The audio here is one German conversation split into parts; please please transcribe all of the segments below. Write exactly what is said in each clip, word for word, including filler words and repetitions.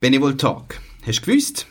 Benevol Talk. Hast du gewusst?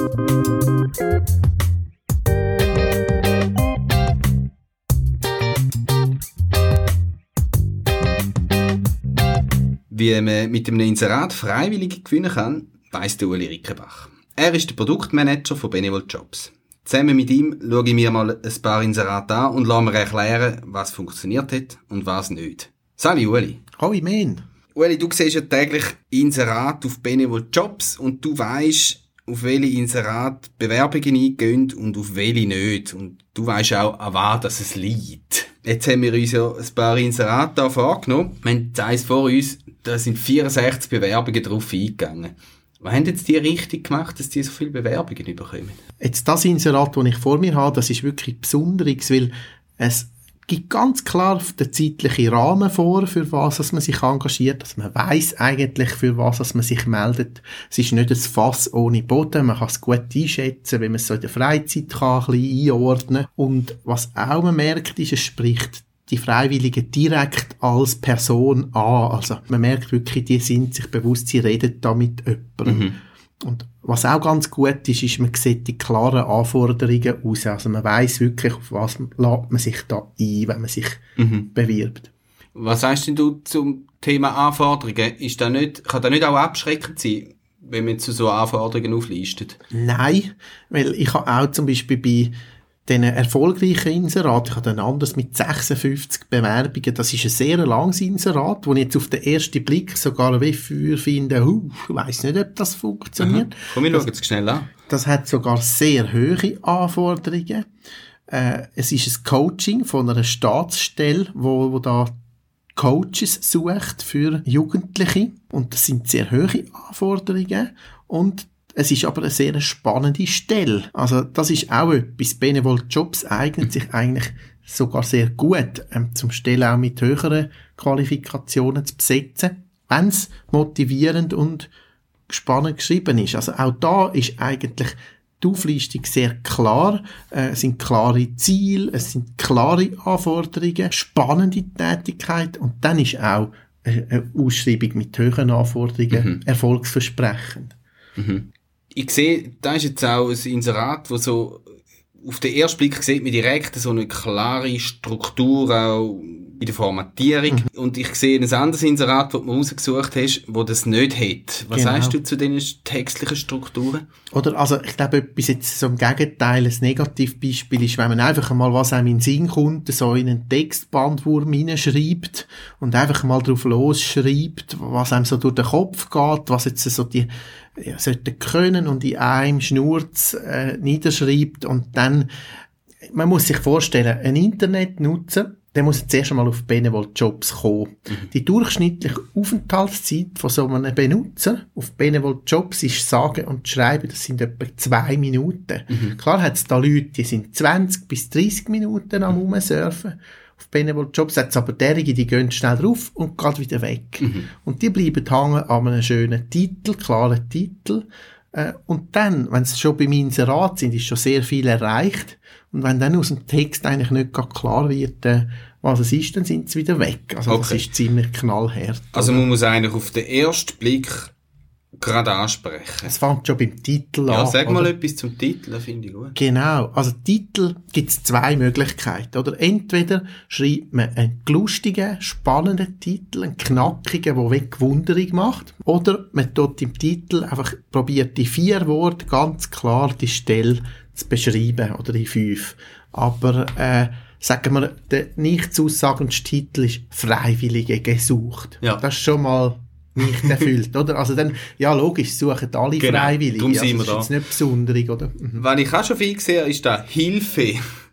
Wie man mit einem Inserat freiwillig gewinnen kann, weiss der Ueli Rickenbach. Er ist der Produktmanager von Benevol Jobs. Zusammen mit ihm schaue ich mir mal ein paar Inserate an und lasse mir erklären, was funktioniert hat und was nicht. Sali, Ueli. Hoi, men. Ueli, du siehst ja täglich Inserate auf Benevol Jobs und du weisst, auf welche Inserate Bewerbungen eingehen und auf welche nicht. Und du weisst auch, an was dass es liegt. Jetzt haben wir uns ja ein paar Inserate hier vorgenommen. Wir haben eins vor uns, da sind vierundsechzig Bewerbungen drauf eingegangen. Was haben jetzt die richtig gemacht, dass die so viele Bewerbungen bekommen? Jetzt das Inserat, das ich vor mir habe, das ist wirklich Besonderes, weil es gibt ganz klar den zeitlichen Rahmen vor, für was man sich engagiert, dass man weiss eigentlich, für was man sich meldet. Es ist nicht ein Fass ohne Boden, man kann es gut einschätzen, wenn man es so in der Freizeit kann, ein bisschen einordnen. Und was auch man merkt, ist, es spricht die Freiwilligen direkt als Person an. Also man merkt wirklich, die sind sich bewusst, sie reden da mit jemandem. Mhm. Und was auch ganz gut ist, ist, man sieht die klaren Anforderungen aus. Also man weiss wirklich, auf was lädt man sich da ein, wenn man sich mhm. bewirbt. Was sagst denn du zum Thema Anforderungen? Ist das nicht, kann das nicht auch abschreckend sein, wenn man zu so Anforderungen auflistet? Nein, weil ich habe auch zum Beispiel bei den erfolgreichen Inserat, ich habe dann anders mit sechsundfünfzig Bewerbungen, das ist ein sehr langes Inserat, wo ich jetzt auf den ersten Blick sogar wie für finde, huh, ich weiss nicht, ob das funktioniert. Aha. Komm, wir schauen es schnell an. Das hat sogar sehr hohe Anforderungen. Äh, es ist ein Coaching von einer Staatsstelle, wo, wo da Coaches sucht für Jugendliche. Und das sind sehr hohe Anforderungen. Und es ist aber eine sehr spannende Stelle. Also das ist auch etwas. Benevol Jobs eignet sich eigentlich sogar sehr gut, ähm, zum Stellen auch mit höheren Qualifikationen zu besetzen, wenn es motivierend und spannend geschrieben ist. Also auch da ist eigentlich die Auflistung sehr klar. Äh, es sind klare Ziele, es sind klare Anforderungen, spannende Tätigkeit und dann ist auch eine Ausschreibung mit höheren Anforderungen mhm. erfolgsversprechend. Mhm. Ich sehe, da ist jetzt auch ein Inserat, wo so, auf den ersten Blick sieht man direkt so eine klare Struktur auch in der Formatierung. Mhm. Und ich sehe ein anderes Inserat, das du rausgesucht hast, wo das nicht hat. Was genau. sagst du zu diesen textlichen Strukturen? Oder, also, ich glaube, etwas jetzt so im Gegenteil, ein Negativbeispiel ist, wenn man einfach mal was einem in den Sinn kommt, so in einen Textbandwurm hineinschreibt und einfach mal drauf losschreibt, was einem so durch den Kopf geht, was jetzt so die, ja, sollte können und in einem Schnurz äh, niederschreibt und dann, man muss sich vorstellen, ein Internetnutzer, der muss jetzt erst einmal auf Benevol Jobs kommen. Mhm. Die durchschnittliche Aufenthaltszeit von so einem Benutzer auf Benevol Jobs ist sagen und schreiben, das sind etwa zwei Minuten. Mhm. Klar hat es da Leute, die sind zwanzig bis dreissig Minuten am Rumsurfen. Auf Benevol Jobs hat es aber derige, die gehen schnell drauf und gehen wieder weg. Mhm. Und die bleiben hängen an einem schönen Titel, klaren Titel. Äh, und dann, wenn sie schon beim Inserat sind, ist schon sehr viel erreicht. Und wenn dann aus dem Text eigentlich nicht klar wird, äh, was es ist, dann sind sie wieder weg. Also okay. Das ist ziemlich knallhart. Also man muss eigentlich auf den ersten Blick gerade ansprechen. Es fängt schon beim Titel ja, an. Ja, sag mal oder? Etwas zum Titel, das finde ich gut. Genau, also Titel gibt es zwei Möglichkeiten. Oder entweder schreibt man einen lustigen, spannenden Titel, einen knackigen, der weg Wunderung macht. Oder man tut im Titel einfach probiert, die vier Worte ganz klar die Stelle zu beschreiben, oder die fünf. Aber, äh, sagen wir, der nicht aussagendste Titel ist Freiwillige gesucht. Ja. Das ist schon mal nicht erfüllt, oder? Also dann, ja logisch, suchen alle genau, Freiwillige. Darum sind also wir das ist da. jetzt nicht besonders, oder? Mhm. Was ich auch schon viel gesehen habe, ist da Hilfe.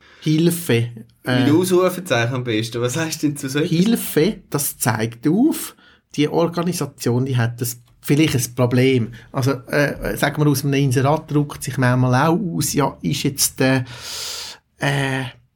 Hilfe. Äh, Mit Ausrufezeichen am besten. Was heißt denn zu so etwas? Hilfe, das zeigt auf, die Organisation, die hat das vielleicht ein Problem. Also, äh, sagen wir, aus einem Inserat druckt sich manchmal auch aus, ja, ist jetzt, äh, äh,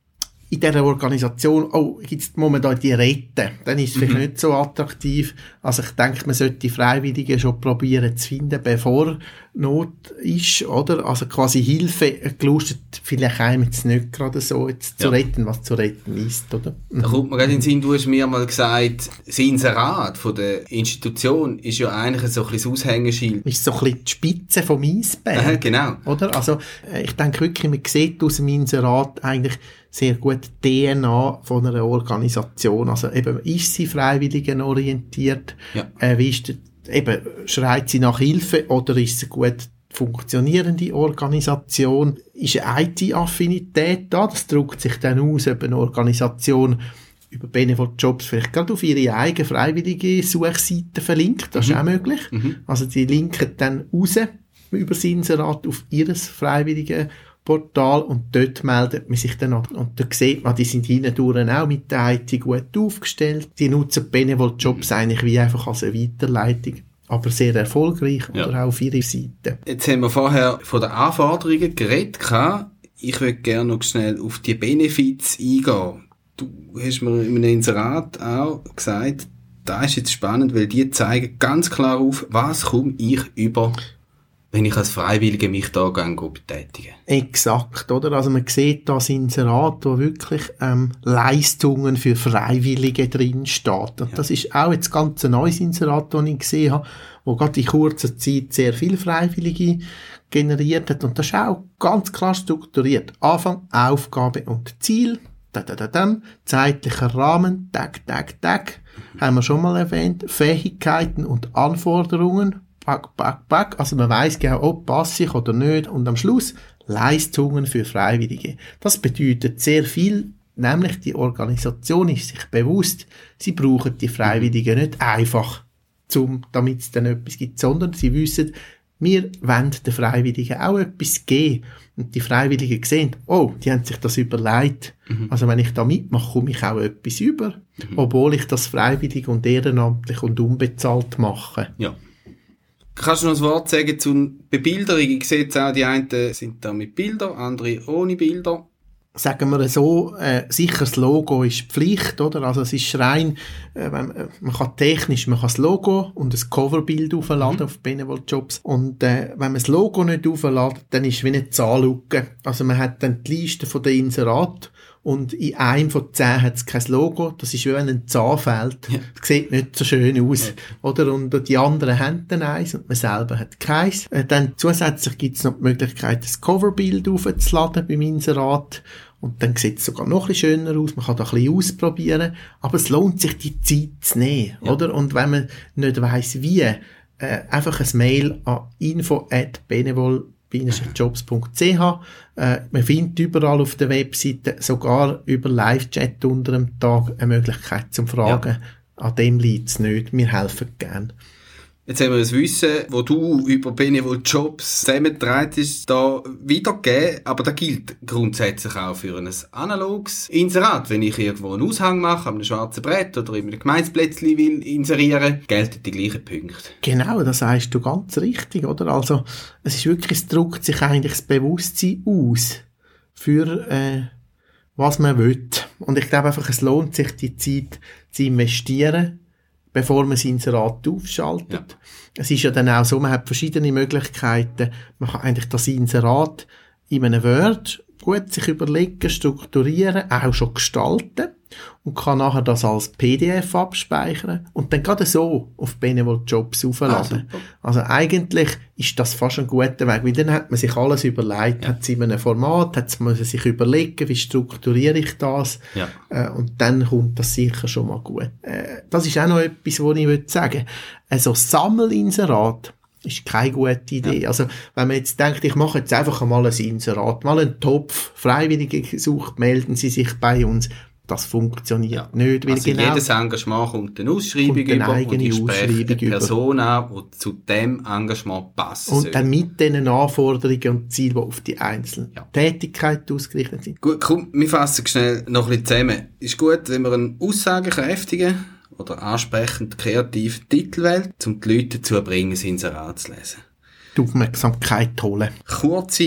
in dieser Organisation, oh, gibt's, muss man da die retten, dann ist es mhm. vielleicht nicht so attraktiv. Also ich denke, man sollte die Freiwilligen schon probieren zu finden, bevor Not ist, oder? Also quasi Hilfe gelustet, vielleicht einem jetzt nicht gerade so jetzt zu ja. retten, was zu retten ist, oder? Da kommt mir gerade in den Sinn, du hast mir mal gesagt, das Inserat von der Institution ist ja eigentlich so ein bisschen das Aushängeschild. Ist so ein bisschen die Spitze vom Eisberg. Aha, genau. Oder? Also, ich denke wirklich, man sieht aus dem Inserat eigentlich sehr gut die D N A von einer Organisation. Also eben, ist sie freiwilligenorientiert? Ja. Äh, wie ist die, eben, schreit sie nach Hilfe oder ist sie gut funktionierende Organisation? Ist eine I T-Affinität da? Das drückt sich dann aus, ob eine Organisation über Benevol Jobs vielleicht gerade auf ihre eigene freiwillige Suchseite verlinkt. Das mhm. ist auch möglich. Mhm. Also die linken dann raus über das Inserat auf ihres freiwillige Portal und dort meldet man sich dann an. Und da sieht man, die sind hindurch auch mit der I T gut aufgestellt. Die nutzen Benevol Jobs mhm. eigentlich wie einfach als eine Weiterleitung, aber sehr erfolgreich ja. oder auch auf ihrer Seite. Jetzt haben wir vorher von den Anforderungen geredet. Ich würde gerne noch schnell auf die Benefits eingehen. Du hast mir in einem Inserat auch gesagt, das ist jetzt spannend, weil die zeigen ganz klar auf, was komme ich über, wenn ich als Freiwilliger mich da betätige. Exakt, oder? Also man sieht das Inserat, wo wirklich ähm, Leistungen für Freiwillige drin steht. Und ja. das ist auch jetzt ganz ein neues Inserat, das ich gesehen habe, wo gerade in kurzer Zeit sehr viele Freiwillige generiert hat. Und das ist auch ganz klar strukturiert. Anfang, Aufgabe und Ziel. Da, da, da, da. Zeitlicher Rahmen, Tag, Tag, Tag. Mhm. Haben wir schon mal erwähnt. Fähigkeiten und Anforderungen. Back, back, back. Also man weiss genau, ob passe ich oder nicht. Und am Schluss Leistungen für Freiwillige. Das bedeutet sehr viel, nämlich die Organisation ist sich bewusst, sie brauchen die Freiwilligen nicht einfach, zum, damit es dann etwas gibt, sondern sie wissen, wir wollen den Freiwilligen auch etwas geben. Und die Freiwilligen sehen, oh, die haben sich das überlegt. Mhm. Also wenn ich da mitmache, komme ich auch etwas über, mhm. obwohl ich das freiwillig und ehrenamtlich und unbezahlt mache. Ja. Kannst du noch ein Wort sagen zur Bebilderung? Ich sehe jetzt auch, die einen sind da mit Bildern, andere ohne Bilder. Sagen wir so, äh, sicher das Logo ist Pflicht, oder? Also es ist rein, äh, man, äh, man kann technisch, man kann das Logo und das Coverbild aufladen mhm. auf Benevol Jobs. Und äh, wenn man das Logo nicht aufladet, dann ist es wie eine Zahllücke. Also man hat dann die Liste von den Inseraten und in einem von zehn hat es kein Logo. Das ist wie wenn ein Zahn fehlt. Ja. Das sieht nicht so schön aus. Ja. Oder? Und die anderen haben dann eins und man selber hat keins. Äh, dann zusätzlich gibt es noch die Möglichkeit, das Coverbild aufzuladen beim Inserat. Und dann sieht es sogar noch ein bisschen schöner aus. Man kann da ein bisschen ausprobieren. Aber es lohnt sich, die Zeit zu nehmen. Ja. Oder? Und wenn man nicht weiss, wie, äh, einfach ein Mail an info at benevol jobs punkt c h. Äh, man findet überall auf der Webseite, sogar über Live-Chat unter dem Tag, eine Möglichkeit zum Fragen. Ja. An dem liegt es nicht. Wir helfen gerne. Jetzt haben wir das Wissen, das du über Benevol Jobs zusammengetragen hast, da weitergegeben, aber das gilt grundsätzlich auch für ein analoges Inserat. Wenn ich irgendwo einen Aushang mache, an einem schwarzen Brett oder in einem Gemeindeplätzchen will inserieren, gelten die gleichen Punkte. Genau, das sagst du ganz richtig, oder? Also, es ist wirklich, es drückt sich eigentlich das Bewusstsein aus für, äh, was man will. Und ich glaube einfach, es lohnt sich, die Zeit zu investieren, bevor man das Inserat aufschaltet. Ja. Es ist ja dann auch so, man hat verschiedene Möglichkeiten. Man kann eigentlich das Inserat in einem Word gut sich überlegen, strukturieren, auch schon gestalten und kann nachher das als P D F abspeichern und dann gerade so auf Benevol Jobs aufladen. Ah, also eigentlich ist das fast ein guter Weg, weil dann hat man sich alles überlegt, ja. hat es in einem Format, hat man sich überlegen, wie strukturiere ich das, ja. äh, und dann kommt das sicher schon mal gut. Äh, das ist auch noch etwas, was ich würde sagen. Also Sammelinserat ist keine gute Idee. Ja. Also, wenn man jetzt denkt, ich mache jetzt einfach mal ein Inserat, mal einen Topf, Freiwillige gesucht, melden Sie sich bei uns. Das funktioniert ja. nicht. Weil also genau jedes Engagement kommt eine Ausschreibung kommt eine über eigene und ich spreche eine Person über. an, die zu dem Engagement passt. Und soll. Dann mit diesen Anforderungen und Zielen, die auf die einzelne ja. Tätigkeit ausgerichtet sind. Gut, komm, wir fassen schnell noch ein bisschen zusammen. Ist gut, wenn wir einen aussagekräftigen oder ansprechend kreativen Titel wählt, um die Leute dazu zu bringen, das Inserat zu lesen. Die Aufmerksamkeit holen. Kurze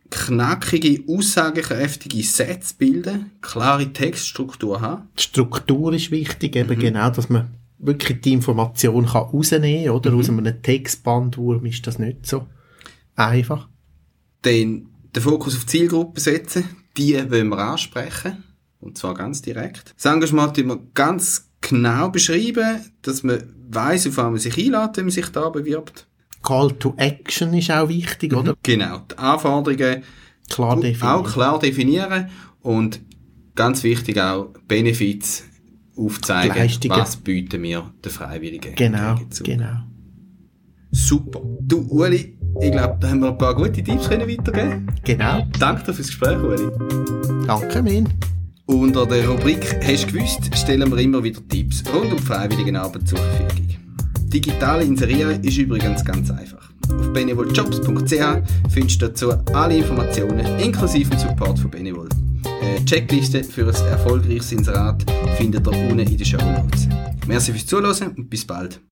knackige, aussagekräftige Sätze bilden, klare Textstruktur haben. Die Struktur ist wichtig, eben mhm. genau, dass man wirklich die Information kann rausnehmen kann, oder? Mhm. Aus einem Textbandwurm ist das nicht so einfach. Dann den Fokus auf die Zielgruppe setzen, die wollen wir ansprechen, und zwar ganz direkt. Das Engagement müssen wir ganz genau beschreiben, dass man weiss, auf was man sich einlädt, wenn man sich da bewirbt. Call to Action ist auch wichtig, mhm. oder? Genau, die Anforderungen klar definieren. auch klar definieren und ganz wichtig auch Benefits aufzeigen, Leistungen. Was bieten wir den Freiwilligen. Genau, genau. Super. Du, Ueli, ich glaube, da haben wir ein paar gute Tipps können weitergeben. Genau. Danke dir fürs Gespräch, Ueli. Danke, Min. Unter der Rubrik «Hast du gewusst?» stellen wir immer wieder Tipps rund um Freiwilligenarbeit zur Verfügung. Digital inserieren ist übrigens ganz einfach. Auf benevol-jobs punkt c h findest du dazu alle Informationen, inklusive dem Support von Benevol. Eine Checkliste für ein erfolgreiches Inserat findet ihr unten in den Shownotes. Merci fürs Zuhören und bis bald.